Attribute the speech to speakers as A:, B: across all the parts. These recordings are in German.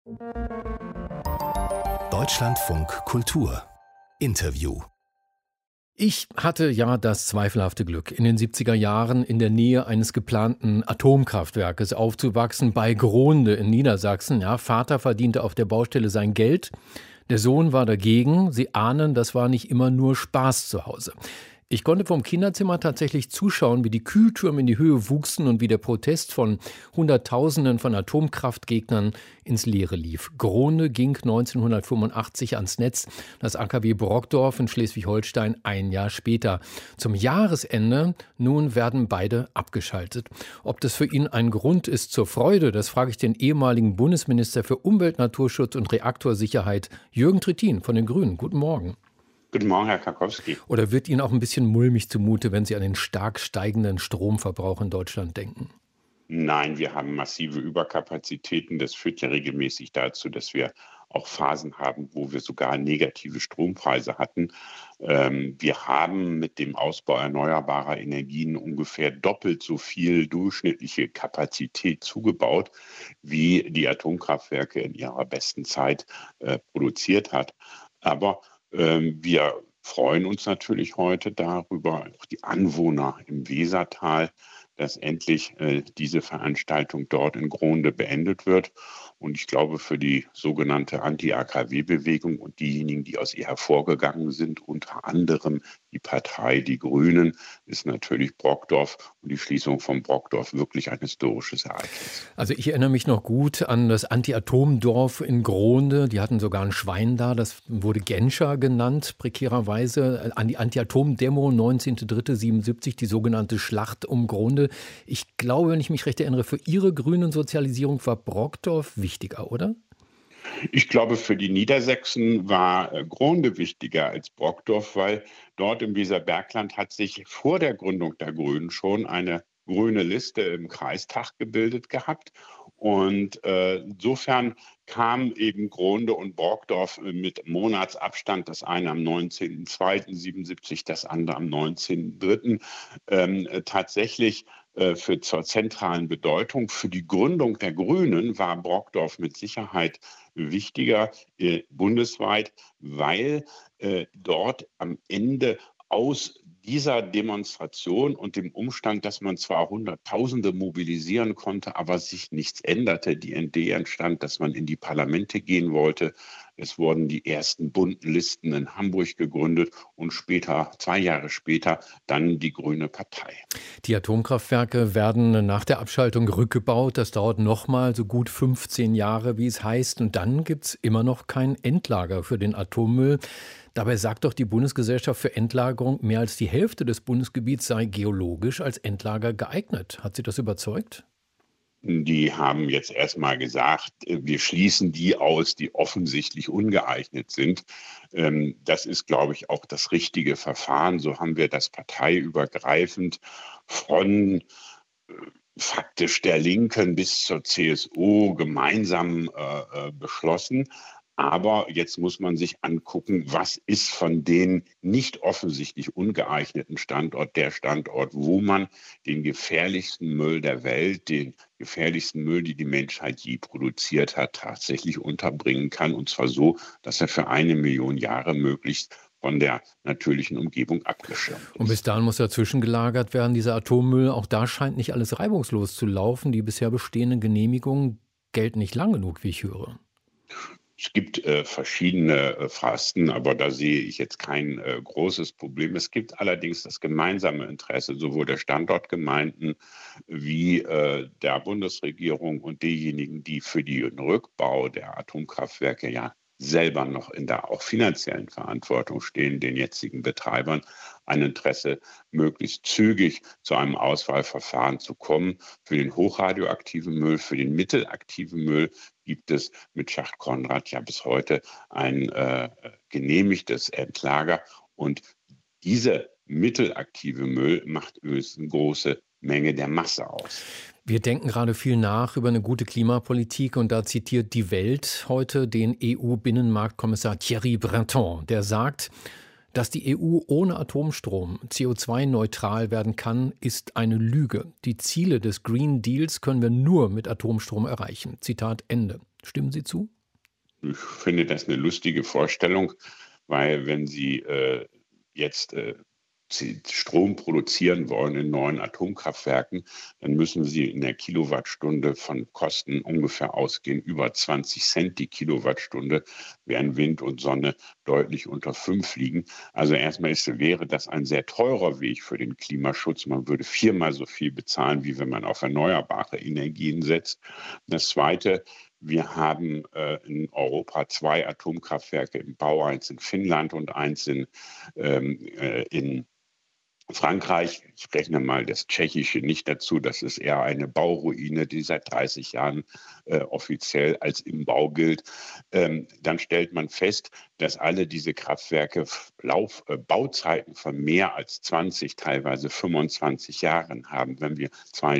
A: Deutschlandfunk Kultur Interview.
B: Ich hatte ja das zweifelhafte Glück, in den 70er Jahren in der Nähe eines geplanten Atomkraftwerkes aufzuwachsen, bei Grohnde in Niedersachsen. Ja, Vater verdiente auf der Baustelle sein Geld, der Sohn war dagegen. Sie ahnen, das war nicht immer nur Spaß zu Hause. Ich konnte vom Kinderzimmer tatsächlich zuschauen, wie die Kühltürme in die Höhe wuchsen und wie der Protest von Hunderttausenden von Atomkraftgegnern ins Leere lief. Grohnde ging 1985 ans Netz, das AKW Brockdorf in Schleswig-Holstein ein Jahr später. Zum Jahresende nun werden beide abgeschaltet. Ob das für ihn ein Grund ist zur Freude, das frage ich den ehemaligen Bundesminister für Umwelt, Naturschutz und Reaktorsicherheit, Jürgen Trittin von den Grünen. Guten Morgen.
C: Guten Morgen, Herr Karkowski.
B: Oder wird Ihnen auch ein bisschen mulmig zumute, wenn Sie an den stark steigenden Stromverbrauch in Deutschland denken?
C: Nein, wir haben massive Überkapazitäten. Das führt ja regelmäßig dazu, dass wir auch Phasen haben, wo wir sogar negative Strompreise hatten. Wir haben mit dem Ausbau erneuerbarer Energien ungefähr doppelt so viel durchschnittliche Kapazität zugebaut, wie die Atomkraftwerke in ihrer besten Zeit produziert hat. Aber wir freuen uns natürlich heute darüber, auch die Anwohner im Wesertal, dass endlich diese Veranstaltung dort in Grohnde beendet wird. Und ich glaube, für die sogenannte Anti-AKW-Bewegung und diejenigen, die aus ihr hervorgegangen sind, unter anderem die Partei Die Grünen, ist natürlich Brockdorf und die Schließung von Brockdorf wirklich ein historisches Ereignis.
B: Also ich erinnere mich noch gut an das Anti-Atom-Dorf in Grohnde. Die hatten sogar ein Schwein da, das wurde Genscher genannt, prekärerweise. An die Anti-Atom-Demo 19.03.77, die sogenannte Schlacht um Grohnde. Ich glaube, wenn ich mich recht erinnere, für Ihre grünen Sozialisierung war Brockdorf wichtiger, oder?
C: Ich glaube, für die Niedersachsen war Grohnde wichtiger als Brockdorf, weil dort im Weserbergland hat sich vor der Gründung der Grünen schon eine grüne Liste im Kreistag gebildet gehabt. Und insofern kam eben Grohnde und Brockdorf mit Monatsabstand, das eine am 19.02.77, das andere am 19.03. Tatsächlich zur zentralen Bedeutung. Für die Gründung der Grünen war Brockdorf mit Sicherheit wichtiger bundesweit, weil dort am Ende aus dieser Demonstration und dem Umstand, dass man zwar Hunderttausende mobilisieren konnte, aber sich nichts änderte, die Idee entstand, dass man in die Parlamente gehen wollte. Es wurden die ersten bunten Listen in Hamburg gegründet und später, 2 Jahre später, dann die Grüne Partei.
B: Die Atomkraftwerke werden nach der Abschaltung rückgebaut. Das dauert nochmal so gut 15 Jahre, wie es heißt. Und dann gibt es immer noch kein Endlager für den Atommüll. Dabei sagt doch die Bundesgesellschaft für Endlagerung, mehr als die Hälfte des Bundesgebiets sei geologisch als Endlager geeignet. Hat Sie das überzeugt?
C: Die haben jetzt erstmal gesagt, wir schließen die aus, die offensichtlich ungeeignet sind. Das ist, glaube ich, auch das richtige Verfahren. So haben wir das parteiübergreifend von faktisch der Linken bis zur CSU gemeinsam beschlossen. Aber jetzt muss man sich angucken, was ist von den nicht offensichtlich ungeeigneten Standort der Standort, wo man den gefährlichsten Müll der Welt, den gefährlichsten Müll, die die Menschheit je produziert hat, tatsächlich unterbringen kann. Und zwar so, dass er für 1 Million Jahre möglichst von der natürlichen Umgebung abgeschirmt ist.
B: Und bis dahin muss er zwischengelagert werden, dieser Atommüll. Auch da scheint nicht alles reibungslos zu laufen. Die bisher bestehenden Genehmigungen gelten nicht lang genug, wie ich höre.
C: Es gibt verschiedene Fristen, aber da sehe ich jetzt kein großes Problem. Es gibt allerdings das gemeinsame Interesse sowohl der Standortgemeinden wie der Bundesregierung und derjenigen, die für den Rückbau der Atomkraftwerke ja selber noch in der auch finanziellen Verantwortung stehen, den jetzigen Betreibern, ein Interesse, möglichst zügig zu einem Auswahlverfahren zu kommen. Für den hochradioaktiven Müll, für den mittelaktiven Müll gibt es mit Schacht Konrad ja bis heute ein genehmigtes Endlager. Und diese mittelaktive Müll macht übrigens eine große Menge der Masse aus.
B: Wir denken gerade viel nach über eine gute Klimapolitik und da zitiert die Welt heute den EU-Binnenmarktkommissar Thierry Breton, der sagt, dass die EU ohne Atomstrom CO2-neutral werden kann, ist eine Lüge. Die Ziele des Green Deals können wir nur mit Atomstrom erreichen. Zitat Ende. Stimmen Sie zu?
C: Ich finde das eine lustige Vorstellung, weil wenn Sie jetzt Strom produzieren wollen in neuen Atomkraftwerken, dann müssen Sie in der Kilowattstunde von Kosten ungefähr ausgehen, über 20 Cent die Kilowattstunde, während Wind und Sonne deutlich unter 5 liegen. Also erstmal wäre das ein sehr teurer Weg für den Klimaschutz. Man würde viermal so viel bezahlen, wie wenn man auf erneuerbare Energien setzt. Das Zweite, wir haben in Europa 2 Atomkraftwerke im Bau, eins in Finnland und eins in Frankreich. Ich rechne mal das Tschechische nicht dazu. Das ist eher eine Bauruine, die seit 30 Jahren offiziell als im Bau gilt. Dann stellt man fest, dass alle diese Kraftwerke Bauzeiten von mehr als 20, teilweise 25 Jahren haben. Wenn wir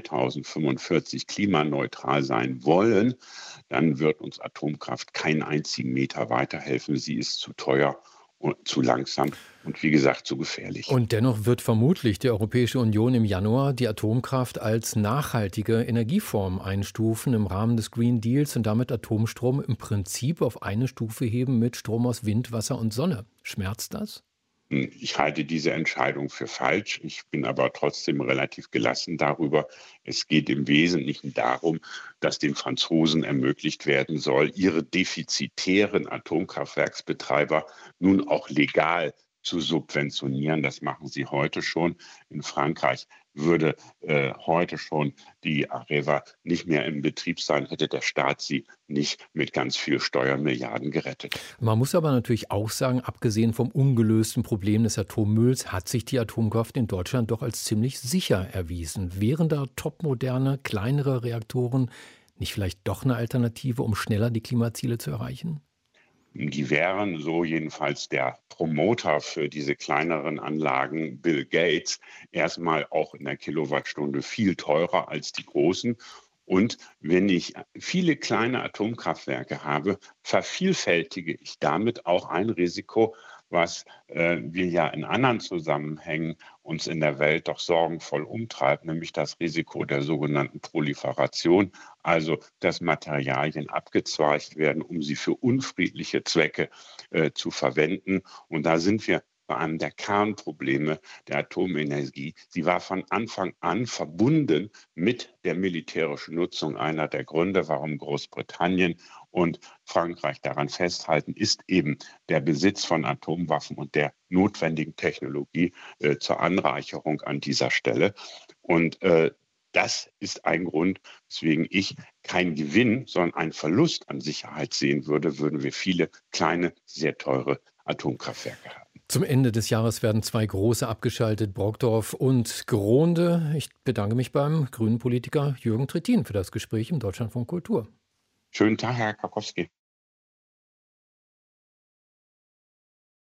C: 2045 klimaneutral sein wollen, dann wird uns Atomkraft keinen einzigen Meter weiterhelfen. Sie ist zu teuer und zu langsam und wie gesagt zu gefährlich.
B: Und dennoch wird vermutlich die Europäische Union im Januar die Atomkraft als nachhaltige Energieform einstufen im Rahmen des Green Deals und damit Atomstrom im Prinzip auf eine Stufe heben mit Strom aus Wind, Wasser und Sonne. Schmerzt das?
C: Ich halte diese Entscheidung für falsch. Ich bin aber trotzdem relativ gelassen darüber. Es geht im Wesentlichen darum, dass den Franzosen ermöglicht werden soll, ihre defizitären Atomkraftwerksbetreiber nun auch legal zu subventionieren. Das machen sie heute schon. In Frankreich würde heute schon die Areva nicht mehr im Betrieb sein, hätte der Staat sie nicht mit ganz viel Steuermilliarden gerettet.
B: Man muss aber natürlich auch sagen, abgesehen vom ungelösten Problem des Atommülls hat sich die Atomkraft in Deutschland doch als ziemlich sicher erwiesen. Wären da topmoderne, kleinere Reaktoren nicht vielleicht doch eine Alternative, um schneller die Klimaziele zu erreichen?
C: Die wären, so jedenfalls der Promoter für diese kleineren Anlagen, Bill Gates, erstmal auch in der Kilowattstunde viel teurer als die großen. Und wenn ich viele kleine Atomkraftwerke habe, vervielfältige ich damit auch ein Risiko, was wir ja in anderen Zusammenhängen uns in der Welt doch sorgenvoll umtreibt, nämlich das Risiko der sogenannten Proliferation, also dass Materialien abgezweigt werden, um sie für unfriedliche Zwecke zu verwenden. Und da sind wir bei einem der Kernprobleme der Atomenergie. Sie war von Anfang an verbunden mit der militärischen Nutzung. Einer der Gründe, warum Großbritannien und Frankreich daran festhalten, ist eben der Besitz von Atomwaffen und der notwendigen Technologie zur Anreicherung an dieser Stelle. Und das ist ein Grund, weswegen ich keinen Gewinn, sondern einen Verlust an Sicherheit sehen würde, würden wir viele kleine, sehr teure Atomkraftwerke haben.
B: Zum Ende des Jahres werden 2 große abgeschaltet, Brokdorf und Grohnde. Ich bedanke mich beim grünen Politiker Jürgen Trittin für das Gespräch im Deutschlandfunk Kultur.
C: Schönen Tag, Herr Karkowski.